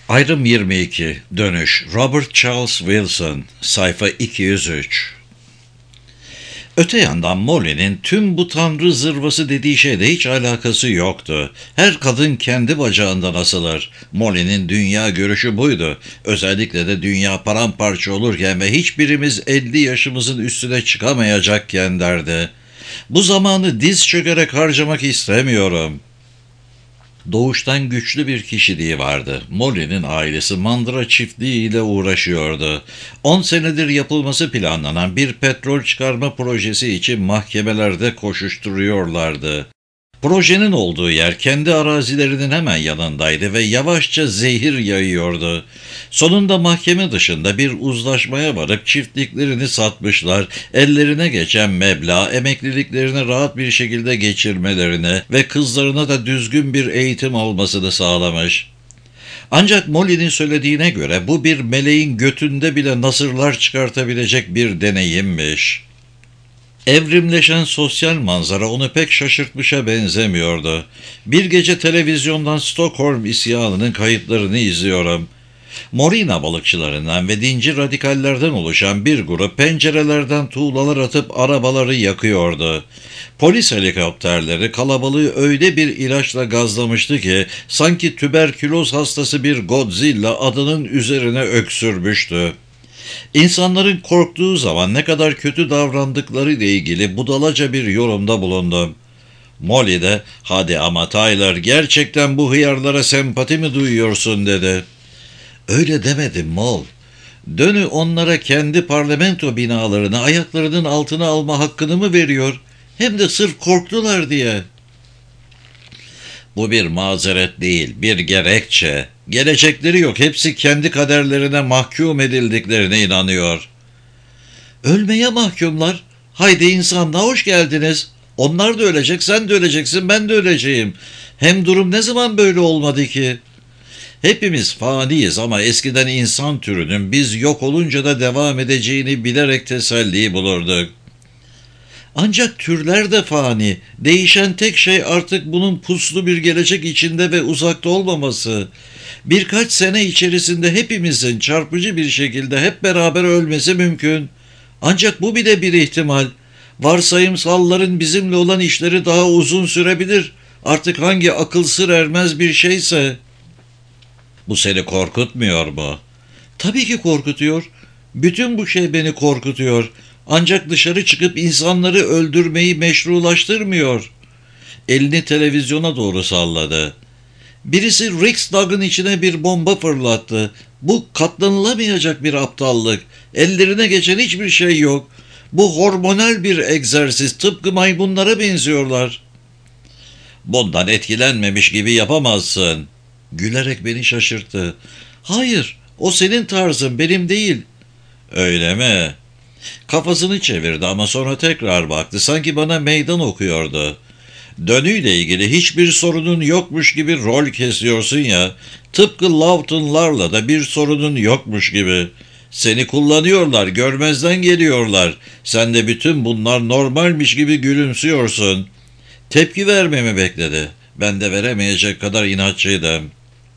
Ayrım 22. Dönüş. Robert Charles Wilson. Sayfa 203. Öte yandan Molly'nin tüm bu tanrı zırvası dediği şeyle hiç alakası yoktu. Her kadın kendi bacağından asılır. Molly'nin dünya görüşü buydu. Özellikle de dünya paramparça olurken ve hiçbirimiz 50 yaşımızın üstüne çıkamayacakken derdi. Bu zamanı diz çökerek harcamak istemiyorum. Doğuştan güçlü bir kişiliği vardı. Molly'nin ailesi mandıra çiftliği ile uğraşıyordu. 10 senedir yapılması planlanan bir petrol çıkarma projesi için mahkemelerde koşuşturuyorlardı. Projenin olduğu yer kendi arazilerinin hemen yanındaydı ve yavaşça zehir yayıyordu. Sonunda mahkeme dışında bir uzlaşmaya varıp çiftliklerini satmışlar, ellerine geçen meblağ emekliliklerini rahat bir şekilde geçirmelerini ve kızlarına da düzgün bir eğitim almasını sağlamış. Ancak Molly'nin söylediğine göre bu bir meleğin götünde bile nasırlar çıkartabilecek bir deneyimmiş. Evrimleşen sosyal manzara onu pek şaşırtmışa benzemiyordu. Bir gece televizyondan Stockholm isyanının kayıtlarını izliyorum. Morina balıkçılarından ve dinci radikallerden oluşan bir grup pencerelerden tuğlalar atıp arabaları yakıyordu. Polis helikopterleri kalabalığı öyle bir ilaçla gazlamıştı ki sanki tüberküloz hastası bir Godzilla adının üzerine öksürmüştü. İnsanların korktuğu zaman ne kadar kötü davrandıkları ile ilgili budalaca bir yorumda bulundum. Molly de "Hadi ama Tyler, gerçekten bu hıyarlara sempati mi duyuyorsun?" dedi. "Öyle demedim Mol. Dönü onlara kendi parlamento binalarını ayaklarının altına alma hakkını mı veriyor? Hem de sırf korktular diye." "Bu bir mazeret değil, bir gerekçe. Gelecekleri yok, hepsi kendi kaderlerine mahkum edildiklerine inanıyor." "Ölmeye mahkumlar. Haydi insanlığa hoş geldiniz. Onlar da ölecek, sen de öleceksin, ben de öleceğim. Hem durum ne zaman böyle olmadı ki? Hepimiz faniyiz ama eskiden insan türünün biz yok olunca da devam edeceğini bilerek teselli bulurduk. Ancak türler de fani. Değişen tek şey artık bunun puslu bir gelecek içinde ve uzakta olmaması. Birkaç sene içerisinde hepimizin çarpıcı bir şekilde hep beraber ölmesi mümkün. Ancak bu bile bir ihtimal. Varsayımsalların bizimle olan işleri daha uzun sürebilir. Artık hangi akıl sır ermez bir şeyse." "Bu seni korkutmuyor mu?" "Tabii ki korkutuyor. Bütün bu şey beni korkutuyor. Ancak dışarı çıkıp insanları öldürmeyi meşrulaştırmıyor." Elini televizyona doğru salladı. "Birisi Riksdag'ın içine bir bomba fırlattı. Bu katlanılamayacak bir aptallık. Ellerine geçen hiçbir şey yok. Bu hormonal bir egzersiz. Tıpkı maymunlara benziyorlar." "Bundan etkilenmemiş gibi yapamazsın." Gülerek beni şaşırttı. "Hayır, o senin tarzın, benim değil." "Öyle mi?" Kafasını çevirdi ama sonra tekrar baktı. Sanki bana meydan okuyordu. "Dönüyle ilgili hiçbir sorunun yokmuş gibi rol kesiyorsun ya. Tıpkı Lawton'larla da bir sorunun yokmuş gibi. Seni kullanıyorlar, görmezden geliyorlar. Sen de bütün bunlar normalmiş gibi gülümsüyorsun." Tepki vermemi bekledi. Ben de veremeyecek kadar inatçıydım.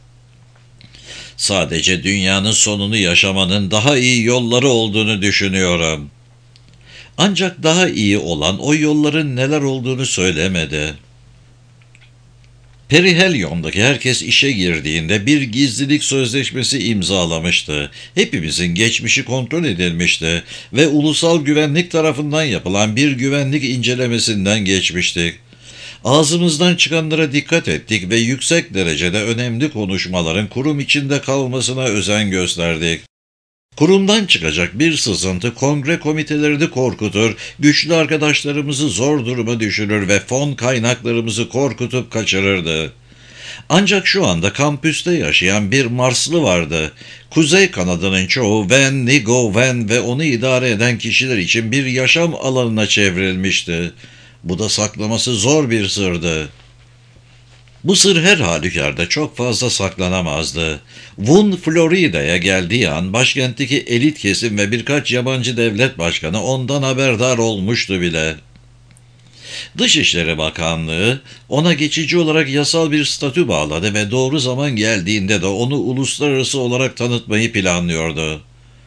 "Sadece dünyanın sonunu yaşamanın daha iyi yolları olduğunu düşünüyorum." Ancak daha iyi olan o yolların neler olduğunu söylemedi. Perihelyon'daki herkes işe girdiğinde bir gizlilik sözleşmesi imzalamıştı. Hepimizin geçmişi kontrol edilmişti ve ulusal güvenlik tarafından yapılan bir güvenlik incelemesinden geçmiştik. Ağzımızdan çıkanlara dikkat ettik ve yüksek derecede önemli konuşmaların kurum içinde kalmasına özen gösterdik. Kurumdan çıkacak bir sızıntı kongre komitelerini korkutur, güçlü arkadaşlarımızı zor duruma düşürür ve fon kaynaklarımızı korkutup kaçırırdı. Ancak şu anda kampüste yaşayan bir Marslı vardı. Kuzey kanadının çoğu Van, Nigo Van ve onu idare eden kişiler için bir yaşam alanına çevrilmişti. Bu da saklaması zor bir sırdı. Bu sır her halükarda çok fazla saklanamazdı. Vun, Florida'ya geldiği an başkentteki elit kesim ve birkaç yabancı devlet başkanı ondan haberdar olmuştu bile. Dışişleri Bakanlığı ona geçici olarak yasal bir statü bağladı ve doğru zaman geldiğinde de onu uluslararası olarak tanıtmayı planlıyordu.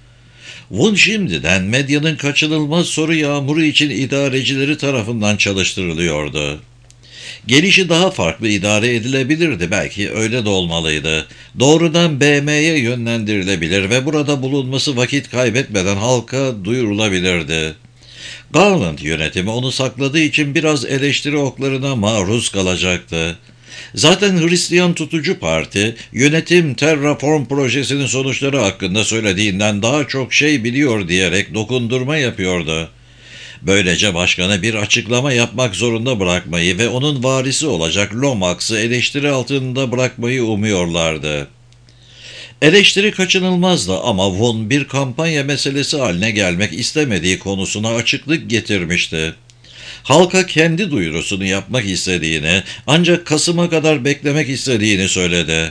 Won şimdiden medyanın kaçınılmaz soru yağmuru için idarecileri tarafından çalıştırılıyordu. Gelişi daha farklı idare edilebilirdi, belki öyle de olmalıydı. Doğrudan BM'ye yönlendirilebilir ve burada bulunması vakit kaybetmeden halka duyurulabilirdi. Garland yönetimi onu sakladığı için biraz eleştiri oklarına maruz kalacaktı. Zaten Hristiyan Tutucu Parti, yönetim Terraform projesinin sonuçları hakkında söylediğinden daha çok şey biliyor diyerek dokundurma yapıyordu. Böylece başkanı bir açıklama yapmak zorunda bırakmayı ve onun varisi olacak Lomax'ı eleştiri altında bırakmayı umuyorlardı. Eleştiri kaçınılmazdı ama Won bir kampanya meselesi haline gelmek istemediği konusuna açıklık getirmişti. Halka kendi duyurusunu yapmak istediğini, ancak Kasım'a kadar beklemek istediğini söyledi.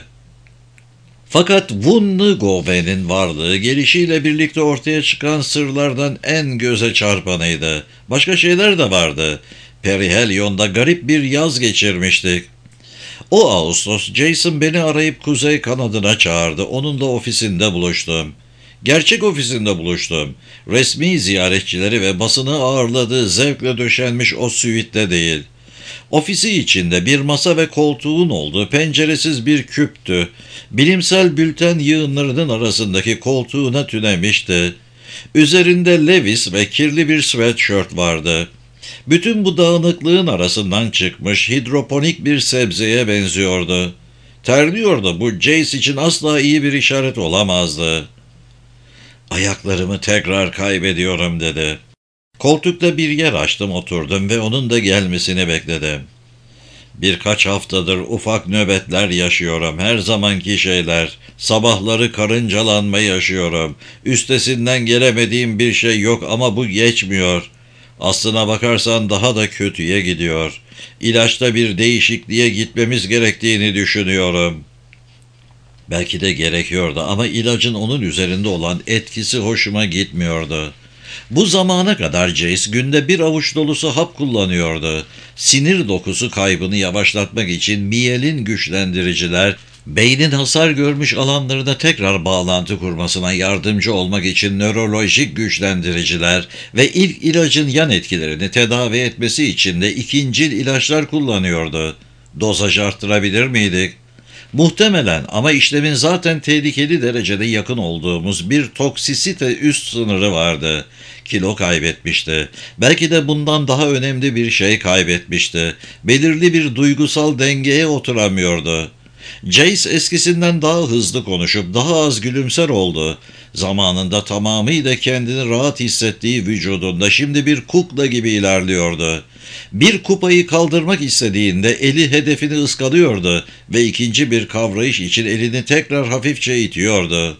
Fakat Wun Nguyen'in varlığı gelişiyle birlikte ortaya çıkan sırlardan en göze çarpanıydı. Başka şeyler de vardı. Perihelyon'da garip bir yaz geçirmiştik. O Ağustos Jason beni arayıp kuzey kanadına çağırdı. Onunla ofisinde buluştum. Gerçek ofisinde buluştum. Resmi ziyaretçileri ve basını ağırladığı zevkle döşenmiş o süitte değil. Ofisi içinde bir masa ve koltuğun olduğu penceresiz bir küptü. Bilimsel bülten yığınlarının arasındaki koltuğuna tünemişti. Üzerinde Levi's ve kirli bir sweatshirt vardı. Bütün bu dağınıklığın arasından çıkmış hidroponik bir sebzeye benziyordu. Terliyordu, bu Jace için asla iyi bir işaret olamazdı. "Ayaklarımı tekrar kaybediyorum," dedi. Koltukta bir yer açtım, oturdum ve onun da gelmesini bekledim. "Birkaç haftadır ufak nöbetler yaşıyorum. Her zamanki şeyler. Sabahları karıncalanma yaşıyorum. Üstesinden gelemediğim bir şey yok ama bu geçmiyor. Aslına bakarsan daha da kötüye gidiyor. İlaçta bir değişikliğe gitmemiz gerektiğini düşünüyorum." Belki de gerekiyordu ama ilacın onun üzerinde olan etkisi hoşuma gitmiyordu. Bu zamana kadar Jace günde bir avuç dolusu hap kullanıyordu. Sinir dokusu kaybını yavaşlatmak için miyelin güçlendiriciler, beynin hasar görmüş alanlarına tekrar bağlantı kurmasına yardımcı olmak için nörolojik güçlendiriciler ve ilk ilacın yan etkilerini tedavi etmesi için de ikincil ilaçlar kullanıyordu. Dozajı arttırabilir miydik? Muhtemelen, ama işlemin zaten tehlikeli derecede yakın olduğumuz bir toksisite üst sınırı vardı. Kilo kaybetmişti. Belki de bundan daha önemli bir şey kaybetmişti. Belirli bir duygusal dengeye oturamıyordu. Jace eskisinden daha hızlı konuşup daha az gülümser oldu. Zamanında tamamıyla kendini rahat hissettiği vücudunda şimdi bir kukla gibi ilerliyordu. Bir kupayı kaldırmak istediğinde eli hedefini ıskalıyordu ve ikinci bir kavrayış için elini tekrar hafifçe itiyordu.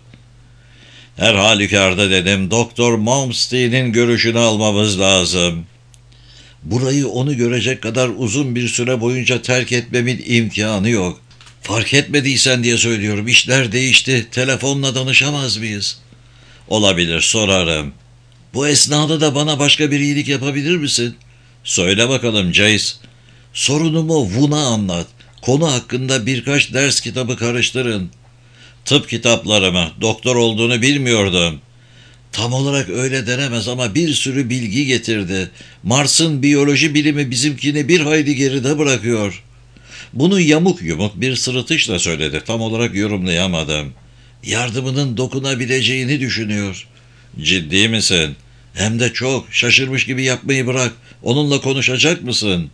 "Her halükarda," dedim, "Doktor Malmsteen'in görüşünü almamız lazım. Burayı onu görecek kadar uzun bir süre boyunca terk etmemin imkanı yok. Fark etmediysen diye söylüyorum, işler değişti. Telefonla danışamaz mıyız?" "Olabilir, sorarım." "Bu esnada da bana başka bir iyilik yapabilir misin?" "Söyle bakalım Jace." "Sorunumu Wun'a anlat. Konu hakkında birkaç ders kitabı karıştırın." "Tıp kitapları mı? Doktor olduğunu bilmiyordum." "Tam olarak öyle denemez ama bir sürü bilgi getirdi. Mars'ın biyoloji bilimi bizimkini bir hayli geride bırakıyor." Bunu yamuk yumuk bir sırıtışla söyledi. Tam olarak yorumlayamadım. "Yardımının dokunabileceğini düşünüyor." "Ciddi misin?" "Hem de çok. Şaşırmış gibi yapmayı bırak. Onunla konuşacak mısın?"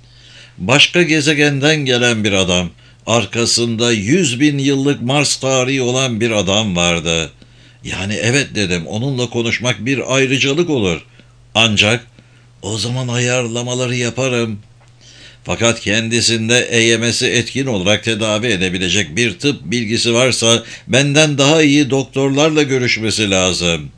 Başka gezegenden gelen bir adam. Arkasında 100.000 yıllık Mars tarihi olan bir adam vardı. "Yani evet," dedim, "onunla konuşmak bir ayrıcalık olur. Ancak o zaman ayarlamaları yaparım." Fakat kendisinde EMS'i etkin olarak tedavi edebilecek bir tıp bilgisi varsa benden daha iyi doktorlarla görüşmesi lazım.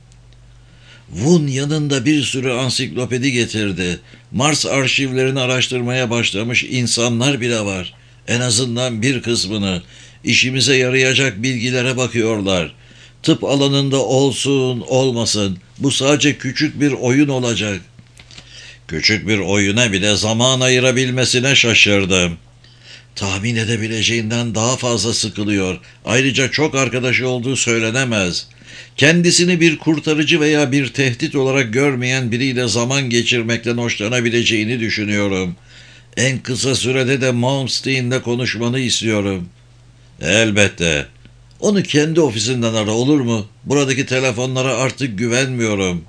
Wun yanında bir sürü ansiklopedi getirdi. Mars arşivlerini araştırmaya başlamış insanlar bile var. En azından bir kısmını. İşimize yarayacak bilgilere bakıyorlar. Tıp alanında olsun olmasın, bu sadece küçük bir oyun olacak. Küçük bir oyuna bile zaman ayırabilmesine şaşırdım. Tahmin edebileceğinden daha fazla sıkılıyor. Ayrıca çok arkadaşı olduğu söylenemez. Kendisini bir kurtarıcı veya bir tehdit olarak görmeyen biriyle zaman geçirmekten hoşlanabileceğini düşünüyorum. En kısa sürede de Malmsteen'le konuşmanı istiyorum. Elbette. Onu kendi ofisinden ara, olur mu? Buradaki telefonlara artık güvenmiyorum.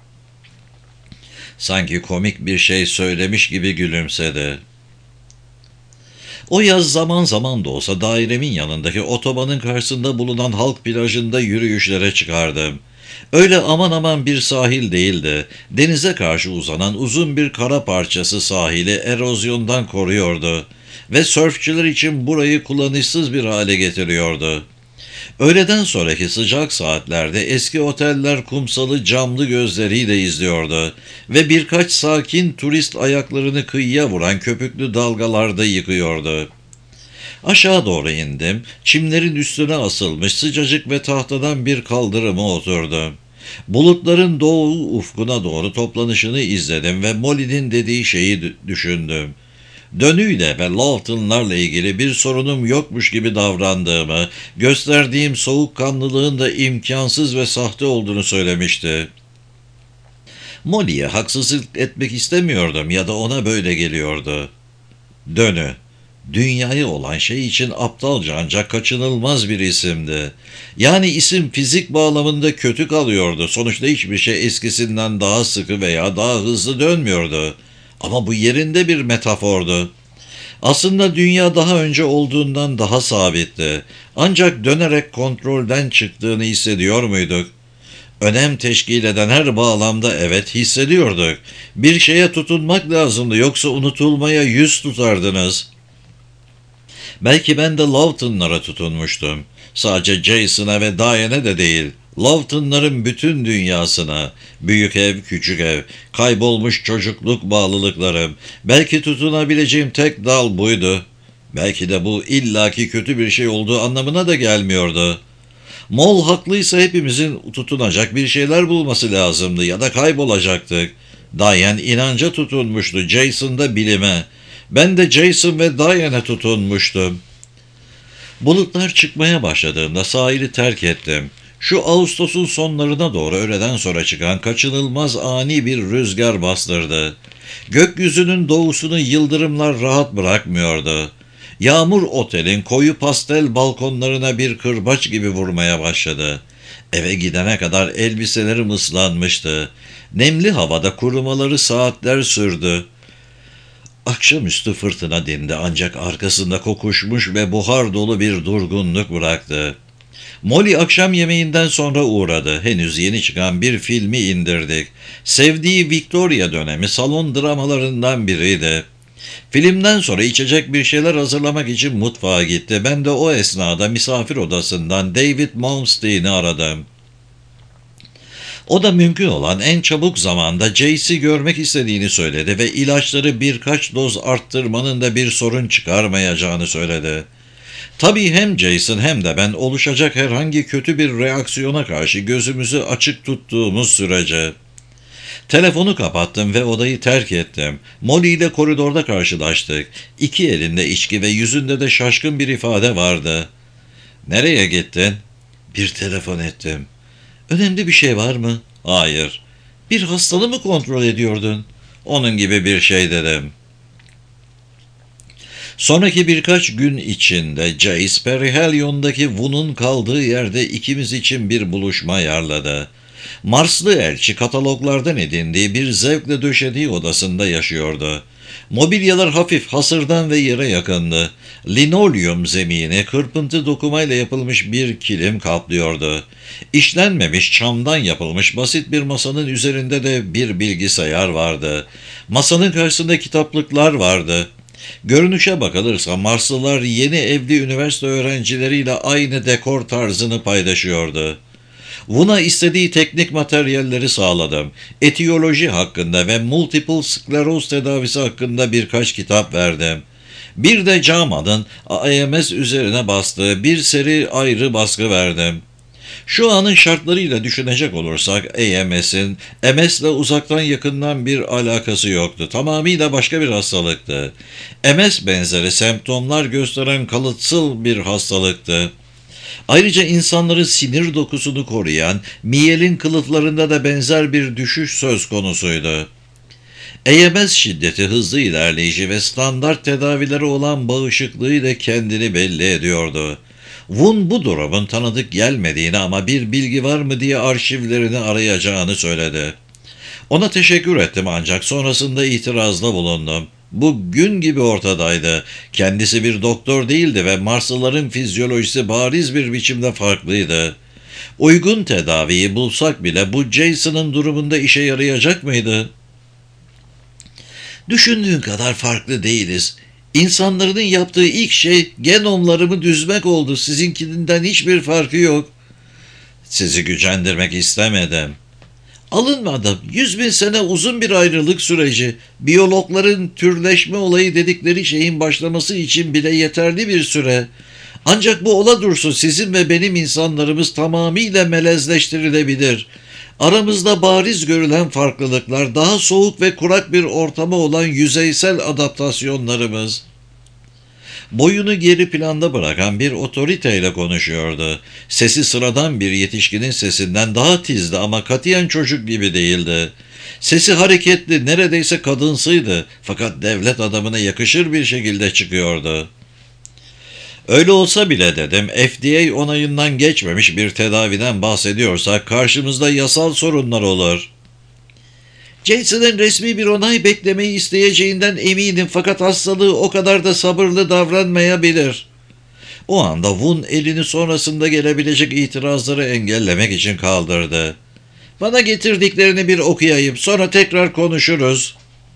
Sanki komik bir şey söylemiş gibi gülümsedi. O yaz zaman zaman da olsa dairemin yanındaki otobanın karşısında bulunan halk plajında yürüyüşlere çıkardım. Öyle aman aman bir sahil değildi. Denize karşı uzanan uzun bir kara parçası sahili erozyondan koruyordu ve sörfçüler için burayı kullanışsız bir hale getiriyordu. Öğleden sonraki sıcak saatlerde eski oteller kumsalı camlı gözleriyle izliyordu ve birkaç sakin turist ayaklarını kıyıya vuran köpüklü dalgalarda yıkıyordu. Aşağı doğru indim, çimlerin üstüne asılmış sıcacık ve tahtadan bir kaldırıma oturdum. Bulutların doğu ufkuna doğru toplanışını izledim ve Molly'nin dediği şeyi düşündüm. Dönüyle ve Lawton'larla ilgili bir sorunum yokmuş gibi davrandığımı, gösterdiğim soğukkanlılığın da imkansız ve sahte olduğunu söylemişti. Molly'ye haksızlık etmek istemiyordum ya da ona böyle geliyordu. Dönü, dünyaya olan şey için aptalca ancak kaçınılmaz bir isimdi. Yani isim fizik bağlamında kötü kalıyordu. Sonuçta hiçbir şey eskisinden daha sıkı veya daha hızlı dönmüyordu. Ama bu yerinde bir metafordu. Aslında dünya daha önce olduğundan daha sabitti. Ancak dönerek kontrolden çıktığını hissediyor muyduk? Önem teşkil eden her bağlamda evet hissediyorduk. Bir şeye tutunmak lazımdı, yoksa unutulmaya yüz tutardınız. Belki ben de Lawton'lara tutunmuştum. Sadece Jason'a ve Diane'e de değil. Lawton'ların bütün dünyasına, büyük ev, küçük ev, kaybolmuş çocukluk bağlılıklarım. Belki tutunabileceğim tek dal buydu. Belki de bu illaki kötü bir şey olduğu anlamına da gelmiyordu. Mol haklıysa hepimizin tutunacak bir şeyler bulması lazımdı ya da kaybolacaktık. Diane inanca tutunmuştu, Jason da bilime. Ben de Jason ve Diane'e tutunmuştum. Bulutlar çıkmaya başladığında sahili terk ettim. Şu Ağustos'un sonlarına doğru öğleden sonra çıkan kaçınılmaz ani bir rüzgar bastırdı. Gökyüzünün doğusunu yıldırımlar rahat bırakmıyordu. Yağmur otelin koyu pastel balkonlarına bir kırbaç gibi vurmaya başladı. Eve gidene kadar elbiselerim ıslanmıştı. Nemli havada kurumaları saatler sürdü. Akşamüstü fırtına dindi, ancak arkasında kokuşmuş ve buhar dolu bir durgunluk bıraktı. Molly akşam yemeğinden sonra uğradı. Henüz yeni çıkan bir filmi indirdik. Sevdiği Victoria dönemi salon dramalarından biriydi. Filmden sonra içecek bir şeyler hazırlamak için mutfağa gitti. Ben de o esnada misafir odasından David Malmsteen'i aradım. O da mümkün olan en çabuk zamanda Jace'i görmek istediğini söyledi ve ilaçları birkaç doz arttırmanın da bir sorun çıkarmayacağını söyledi. Tabii hem Jason hem de ben oluşacak herhangi kötü bir reaksiyona karşı gözümüzü açık tuttuğumuz sürece. Telefonu kapattım ve odayı terk ettim. Molly ile koridorda karşılaştık. İki elinde içki ve yüzünde de şaşkın bir ifade vardı. "Nereye gittin?" "Bir telefon ettim." "Önemli bir şey var mı?" "Hayır." "Bir hastalığı mı kontrol ediyordun?" "Onun gibi bir şey," dedim. Sonraki birkaç gün içinde Jace, Perihelyon'daki Wu'nun kaldığı yerde ikimiz için bir buluşma ayarladı. Marslı elçi kataloglardan edindiği bir zevkle döşediği odasında yaşıyordu. Mobilyalar hafif, hasırdan ve yere yakındı. Linolyum zemini kırpıntı dokumayla yapılmış bir kilim kaplıyordu. İşlenmemiş çamdan yapılmış basit bir masanın üzerinde de bir bilgisayar vardı. Masanın karşısında kitaplıklar vardı. Görünüşe bakılırsa Marslılar yeni evli üniversite öğrencileriyle aynı dekor tarzını paylaşıyordu. Wu'na istediği teknik materyalleri sağladım. Etiyoloji hakkında ve multiple skleroz tedavisi hakkında birkaç kitap verdim. Bir de JAMA'nın AMS üzerine bastığı bir seri ayrı baskı verdim. Şu anın şartlarıyla düşünecek olursak AMS'in MS'le uzaktan yakından bir alakası yoktu. Tamamıyla başka bir hastalıktı. MS benzeri semptomlar gösteren kalıtsal bir hastalıktı. Ayrıca insanların sinir dokusunu koruyan miyelin kılıflarında da benzer bir düşüş söz konusuydu. AMS şiddeti hızlı ilerleyici ve standart tedavileri olan bağışıklığıyla kendini belli ediyordu. Wun bu durumun tanıdık gelmediğini ama bir bilgi var mı diye arşivlerini arayacağını söyledi. Ona teşekkür ettim ancak sonrasında itirazda bulundum. Bu gün gibi ortadaydı. Kendisi bir doktor değildi ve Marslıların fizyolojisi bariz bir biçimde farklıydı. Uygun tedaviyi bulsak bile bu Jason'ın durumunda işe yarayacak mıydı? Düşündüğün kadar farklı değiliz. İnsanların yaptığı ilk şey genomlarımı düzmek oldu. Sizinkinden hiçbir farkı yok. Sizi gücendirmek istemedim. Alınmadım. 100.000 sene uzun bir ayrılık süreci. Biyologların türleşme olayı dedikleri şeyin başlaması için bile yeterli bir süre. Ancak bu ola dursun sizin ve benim insanlarımız tamamıyla melezleştirilebilir. Aramızda bariz görülen farklılıklar daha soğuk ve kurak bir ortama olan yüzeysel adaptasyonlarımız. Boyunu geri planda bırakan bir otoriteyle konuşuyordu. Sesi sıradan bir yetişkinin sesinden daha tizdi ama katiyen çocuk gibi değildi. Sesi hareketli, neredeyse kadınsıydı fakat devlet adamına yakışır bir şekilde çıkıyordu. Öyle olsa bile dedim, FDA onayından geçmemiş bir tedaviden bahsediyorsak karşımızda yasal sorunlar olur. Jason'ın resmi bir onay beklemeyi isteyeceğinden eminim fakat hastalığı o kadar da sabırlı davranmayabilir. O anda Wun elini sonrasında gelebilecek itirazları engellemek için kaldırdı. Bana getirdiklerini bir okuyayım, sonra tekrar konuşuruz.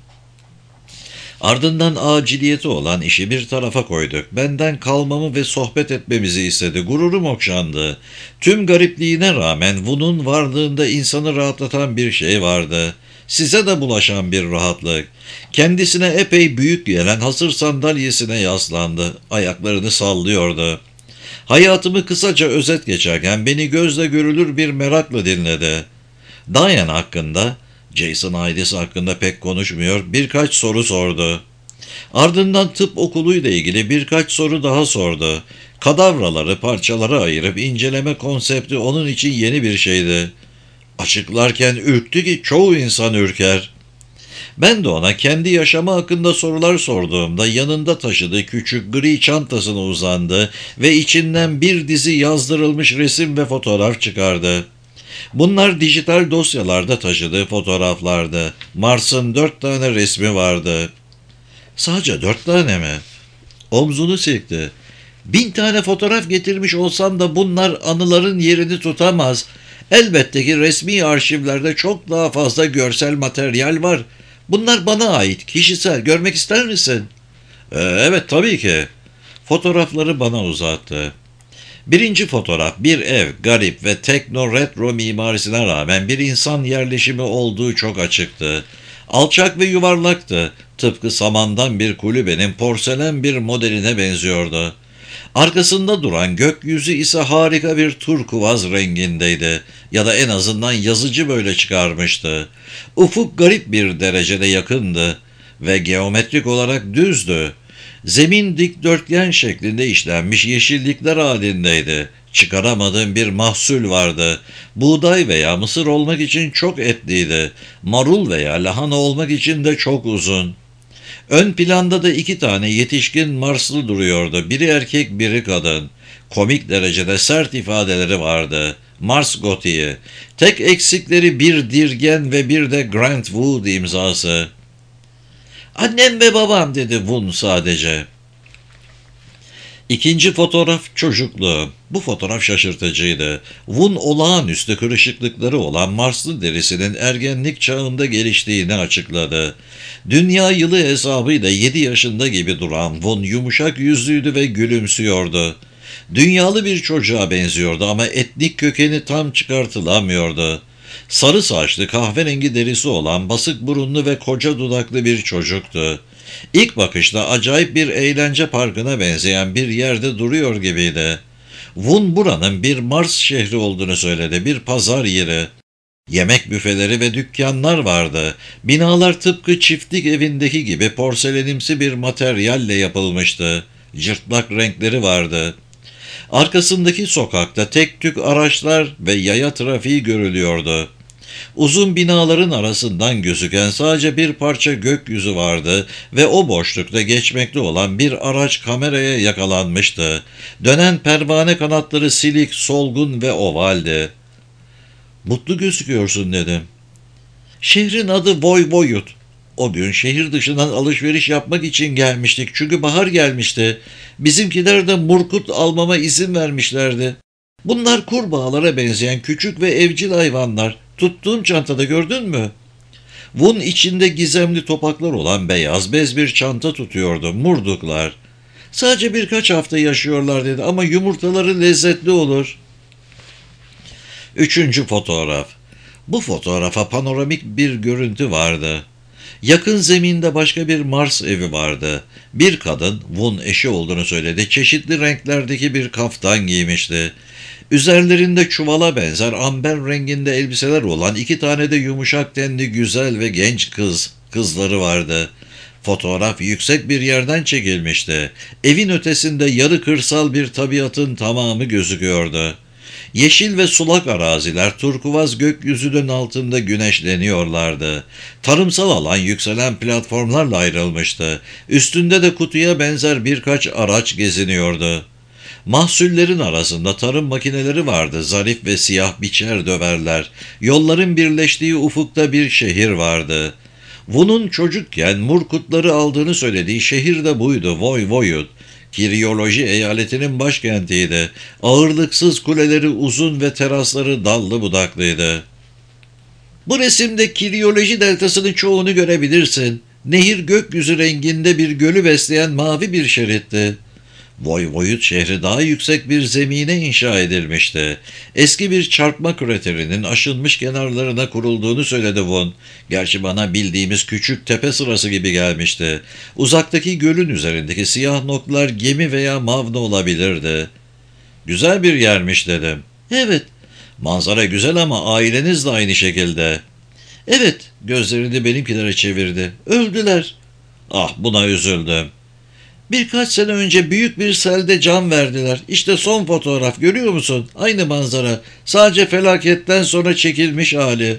Ardından aciliyeti olan işi bir tarafa koyduk. Benden kalmamı ve sohbet etmemizi istedi. Gururum okşandı. Tüm garipliğine rağmen Wun'un varlığında insanı rahatlatan bir şey vardı. Size de bulaşan bir rahatlık. Kendisine epey büyük gelen hasır sandalyesine yaslandı. Ayaklarını sallıyordu. Hayatımı kısaca özet geçerken beni gözle görülür bir merakla dinledi. Diane hakkında, Jason ailesi hakkında pek konuşmuyor, birkaç soru sordu. Ardından tıp okuluyla ilgili birkaç soru daha sordu. Kadavraları parçalara ayırıp inceleme konsepti onun için yeni bir şeydi. Açıklarken ürktü ki çoğu insan ürker. Ben de ona kendi yaşamı hakkında sorular sorduğumda yanında taşıdığı küçük gri çantasına uzandı ve içinden bir dizi yazdırılmış resim ve fotoğraf çıkardı. Bunlar dijital dosyalarda taşıdığı fotoğraflardı. Mars'ın 4 tane resmi vardı. Sadece 4 tane mi? Omzunu silkti. 1000 tane fotoğraf getirmiş olsam da bunlar anıların yerini tutamaz. Elbette ki resmi arşivlerde çok daha fazla görsel materyal var. Bunlar bana ait, kişisel. Görmek ister misin? Evet, tabii ki. Fotoğrafları bana uzattı. Birinci fotoğraf bir ev, garip ve tekno-retro mimarisine rağmen bir insan yerleşimi olduğu çok açıktı. Alçak ve yuvarlaktı. Tıpkı samandan bir kulübenin porselen bir modeline benziyordu. Arkasında duran gökyüzü ise harika bir turkuaz rengindeydi. Ya da en azından yazıcı böyle çıkarmıştı. Ufuk garip bir derecede yakındı ve geometrik olarak düzdü. Zemin dikdörtgen şeklinde işlenmiş yeşillikler halindeydi. Çıkaramadığım bir mahsul vardı. Buğday veya mısır olmak için çok etliydi. Marul veya lahana olmak için de çok uzun. Ön planda da 2 tane yetişkin Marslı duruyordu. Biri erkek, biri kadın. Komik derecede sert ifadeleri vardı. Mars gotiği. Tek eksikleri bir dirgen ve bir de Grant Wood imzası. Annem ve babam dedi Wun sadece. İkinci fotoğraf çocukluğu. Bu fotoğraf şaşırtıcıydı. Wun olağanüstü kırışıklıkları olan Marslı derisinin ergenlik çağında geliştiğini açıkladı. Dünya yılı hesabıyla 7 yaşında gibi duran Wun yumuşak yüzlüydü ve gülümsüyordu. Dünyalı bir çocuğa benziyordu ama etnik kökeni tam çıkartılamıyordu. Sarı saçlı kahverengi derisi olan basık burunlu ve koca dudaklı bir çocuktu. İlk bakışta acayip bir eğlence parkına benzeyen bir yerde duruyor gibiydi. Wun buranın bir Mars şehri olduğunu söyledi, bir pazar yeri. Yemek büfeleri ve dükkanlar vardı. Binalar tıpkı çiftlik evindeki gibi porselenimsi bir materyalle yapılmıştı. Cırtlak renkleri vardı. Arkasındaki sokakta tek tük araçlar ve yaya trafiği görülüyordu. Uzun binaların arasından gözüken sadece bir parça gökyüzü vardı ve o boşlukta geçmekte olan bir araç kameraya yakalanmıştı. Dönen pervane kanatları silik, solgun ve ovaldi. "Mutlu gözüküyorsun," dedim. "Şehrin adı Voyvoyut. O gün şehir dışından alışveriş yapmak için gelmiştik çünkü bahar gelmişti. Bizimkiler de Murkut almama izin vermişlerdi. Bunlar kurbağalara benzeyen küçük ve evcil hayvanlar. Tuttuğum çantada gördün mü?" Wun içinde gizemli topaklar olan beyaz bez bir çanta tutuyordu. Murduklar. "Sadece birkaç hafta yaşıyorlar," dedi, "ama yumurtaları lezzetli olur." Üçüncü fotoğraf. Bu fotoğrafa panoramik bir görüntü vardı. Yakın zeminde başka bir Mars evi vardı. Bir kadın, Wun eşi olduğunu söyledi, çeşitli renklerdeki bir kaftan giymişti. Üzerlerinde çuvala benzer amber renginde elbiseler olan iki tane de yumuşak tenli güzel ve genç kızları vardı. Fotoğraf yüksek bir yerden çekilmişti. Evin ötesinde yarı kırsal bir tabiatın tamamı gözüküyordu. Yeşil ve sulak araziler turkuaz gökyüzünün altında güneşleniyorlardı. Tarımsal alan yükselen platformlarla ayrılmıştı. Üstünde de kutuya benzer birkaç araç geziniyordu. Mahsullerin arasında tarım makineleri vardı, zarif ve siyah biçer döverler. Yolların birleştiği ufukta bir şehir vardı. Wun'un çocukken Murkutları aldığını söylediği şehir de buydu, Voyvoyut. Kiryoloji eyaletinin başkentiydi. Ağırlıksız kuleleri uzun ve terasları dallı budaklıydı. "Bu resimde Kiryoloji deltasının çoğunu görebilirsin. Nehir gökyüzü renginde bir gölü besleyen mavi bir şeritti." Voyvoyut şehri daha yüksek bir zemine inşa edilmişti. Eski bir çarpma kraterinin aşınmış kenarlarına kurulduğunu söyledi Wun. Gerçi bana bildiğimiz küçük tepe sırası gibi gelmişti. Uzaktaki gölün üzerindeki siyah noktalar gemi veya mavna olabilirdi. "Güzel bir yermiş," dedim. "Evet, manzara güzel ama aileniz de aynı şekilde." "Evet," gözlerini benimkilere çevirdi. "Öldüler." "Ah, buna üzüldüm." "Birkaç sene önce büyük bir selde can verdiler. İşte son fotoğraf, görüyor musun? Aynı manzara. Sadece felaketten sonra çekilmiş hali."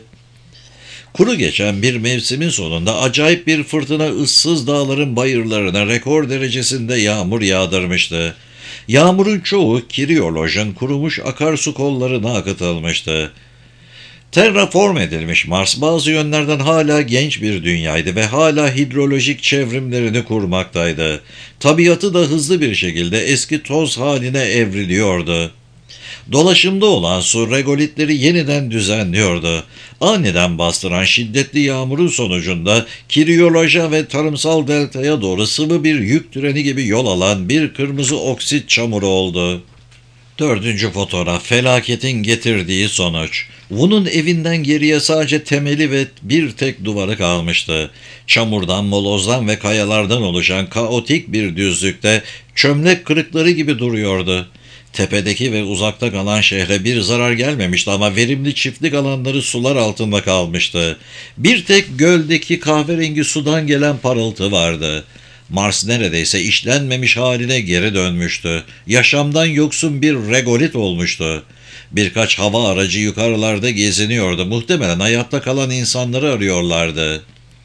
Kuru geçen bir mevsimin sonunda acayip bir fırtına ıssız dağların bayırlarına rekor derecesinde yağmur yağdırmıştı. Yağmurun çoğu Kiryoloj'un kurumuş akarsu kollarına akıtılmıştı. Terraform edilmiş Mars bazı yönlerden hala genç bir dünyaydı ve hala hidrolojik çevrimlerini kurmaktaydı. Tabiatı da hızlı bir şekilde eski toz haline evriliyordu. Dolaşımda olan su regolitleri yeniden düzenliyordu. Aniden bastıran şiddetli yağmurun sonucunda Kiryoloja ve tarımsal deltaya doğru sıvı bir yük treni gibi yol alan bir kırmızı oksit çamuru oldu. Dördüncü fotoğraf, felaketin getirdiği sonuç. Wun'un evinden geriye sadece temeli ve bir tek duvarı kalmıştı. Çamurdan, molozdan ve kayalardan oluşan kaotik bir düzlükte çömlek kırıkları gibi duruyordu. Tepedeki ve uzakta kalan şehre bir zarar gelmemişti ama verimli çiftlik alanları sular altında kalmıştı. Bir tek göldeki kahverengi sudan gelen parıltı vardı. Mars neredeyse işlenmemiş haline geri dönmüştü. Yaşamdan yoksun bir regolit olmuştu. Birkaç hava aracı yukarılarda geziniyordu. Muhtemelen hayatta kalan insanları arıyorlardı.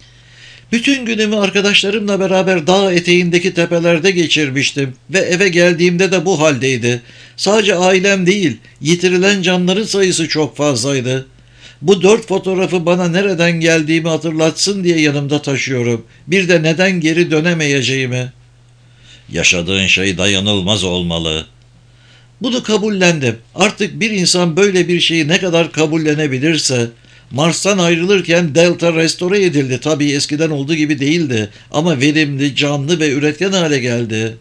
"Bütün günümü arkadaşlarımla beraber dağ eteğindeki tepelerde geçirmiştim ve eve geldiğimde de bu haldeydi. Sadece ailem değil, yitirilen canların sayısı çok fazlaydı. Bu 4 fotoğrafı bana nereden geldiğimi hatırlatsın diye yanımda taşıyorum. Bir de neden geri dönemeyeceğimi." "Yaşadığın şey dayanılmaz olmalı." "Bunu kabullendim. Artık bir insan böyle bir şeyi ne kadar kabullenebilirse..." "Mars'tan ayrılırken Delta restore edildi. Tabii eskiden olduğu gibi değildi ama verimli, canlı ve üretken hale geldi."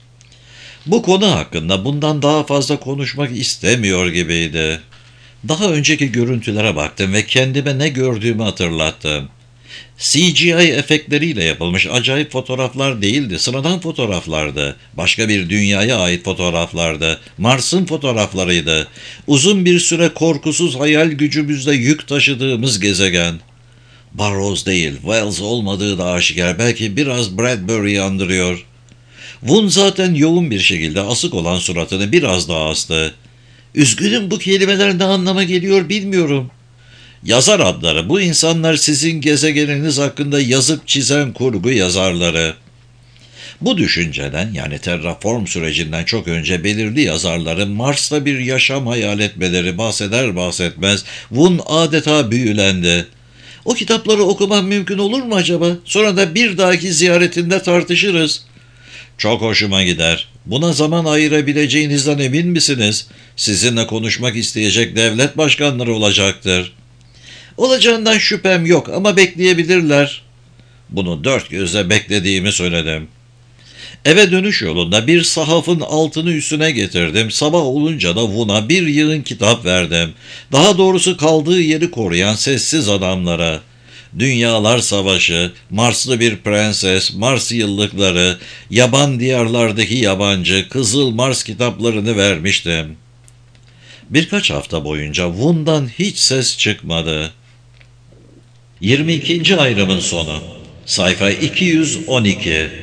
Bu konu hakkında bundan daha fazla konuşmak istemiyor gibiydi. Daha önceki görüntülere baktım ve kendime ne gördüğümü hatırlattım. CGI efektleriyle yapılmış acayip fotoğraflar değildi, sıradan fotoğraflardı. Başka bir dünyaya ait fotoğraflardı. Mars'ın fotoğraflarıydı. Uzun bir süre korkusuz hayal gücümüzde yük taşıdığımız gezegen. Burroughs değil, Wells olmadığı da aşikar. Belki biraz Bradbury'yi andırıyor. Wun zaten yoğun bir şekilde asık olan suratını biraz daha astı. Üzgünüm, bu kelimeler ne anlama geliyor bilmiyorum. Yazar adları, bu insanlar sizin gezegeniniz hakkında yazıp çizen kurgu yazarları. Bu düşünceden, yani terraform sürecinden çok önce belirli yazarların Mars'ta bir yaşam hayal etmeleri bahseder bahsetmez Wun adeta büyülendi. O kitapları okumam mümkün olur mu acaba? Sonra da bir dahaki ziyaretinde tartışırız. Çok hoşuma gider. Buna zaman ayırabileceğinizden emin misiniz? Sizinle konuşmak isteyecek devlet başkanları olacaktır. Olacağından şüphem yok ama bekleyebilirler. Bunu dört gözle beklediğimi söyledim. Eve dönüş yolunda bir sahafın altını üstüne getirdim. Sabah olunca da Wun'a bir yığın kitap verdim. Daha doğrusu kaldığı yeri koruyan sessiz adamlara. Dünyalar Savaşı, Marslı bir Prenses, Mars Yıllıkları, Yaban Diyarlardaki Yabancı, Kızıl Mars kitaplarını vermiştim. Birkaç hafta boyunca Wun'dan hiç ses çıkmadı. 22. ayrımın sonu. Sayfa 212.